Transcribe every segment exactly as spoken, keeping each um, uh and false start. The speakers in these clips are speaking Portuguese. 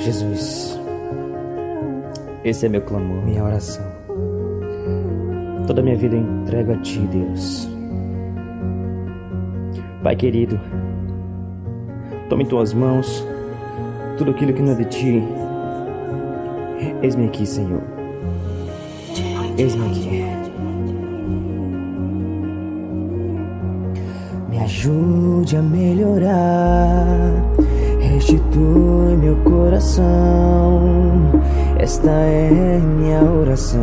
Jesus, esse é meu clamor, minha oração. Toda a minha vida eu entrego a Ti, Deus. Pai querido, toma em Tuas mãos tudo aquilo que não é de Ti. Eis-me aqui, Senhor. Eis-me aqui. Me ajude a melhorar, restitui meu coração. Esta é minha oração.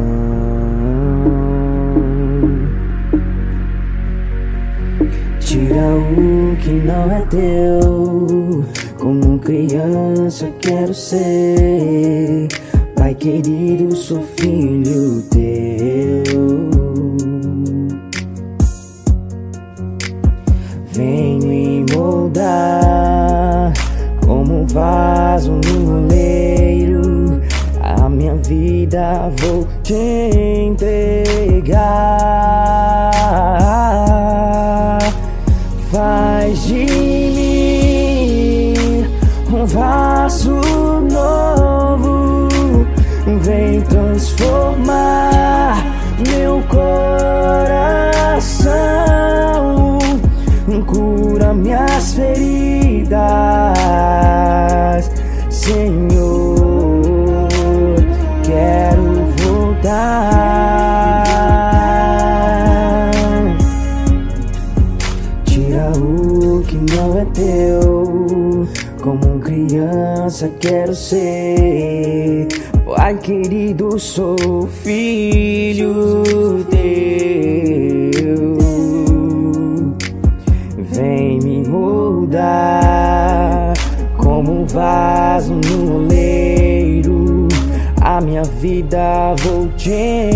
Tira o que não é teu, como criança quero ser. Pai querido, sou filho teu. Vem me moldar como um vaso no oleiro. A minha vida vou te entregar. Faz de mim um vaso novo. Vem transformar meu coração. Cura minhas feridas, Senhor. Quero voltar. Tira o que não é teu, como criança quero ser. Pai querido, sou filho teu. Vem me moldar como um vaso no oleiro. A minha vida vou te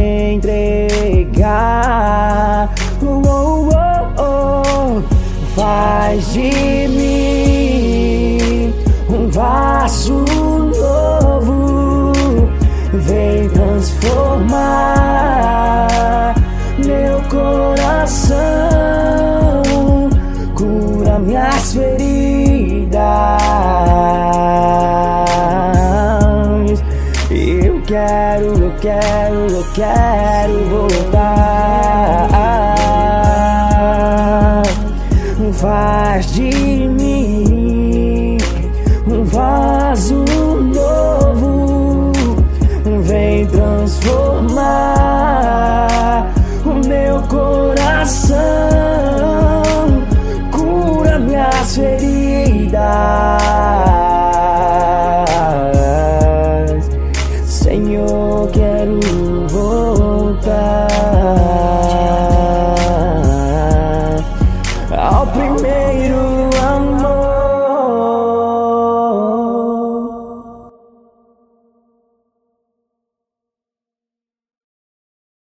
entregar. Oh, oh, oh, oh. Faz de mim um vaso novo. Vem transformar meu coração. Cura minhas feridas. Eu quero, eu quero, eu quero voltar. Faz de mim um vaso novo. Vem transformar o meu coração. Cura minhas feridas.